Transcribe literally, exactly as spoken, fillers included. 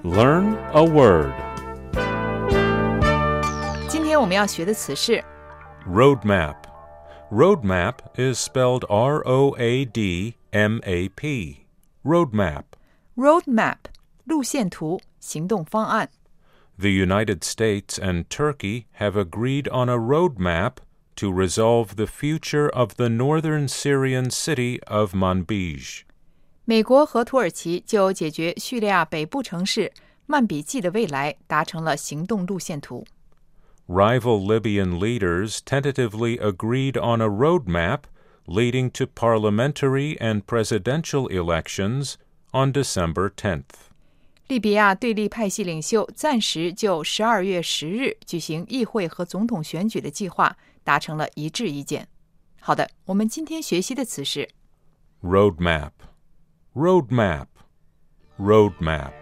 Learn a word. 今天我们要学的词是 Roadmap. Roadmap is spelled R O A D M A P. Roadmap. roadmap 路线图、行动方案。 The United States and Turkey have agreed on a roadmap to resolve the future of the northern Syrian city of Manbij. 美国和土耳其就解决叙利亚北部城市曼比季的未来达成了行动路线图。 Rival Libyan leaders tentatively agreed on a roadmap leading to parliamentary and presidential elections on December tenth. 利比亚对立派系领袖暂时就十二月十日举行议会和总统选举的计划达成了一致意见。好的，我们今天学习的词是 Roadmap. Roadmap. Roadmap.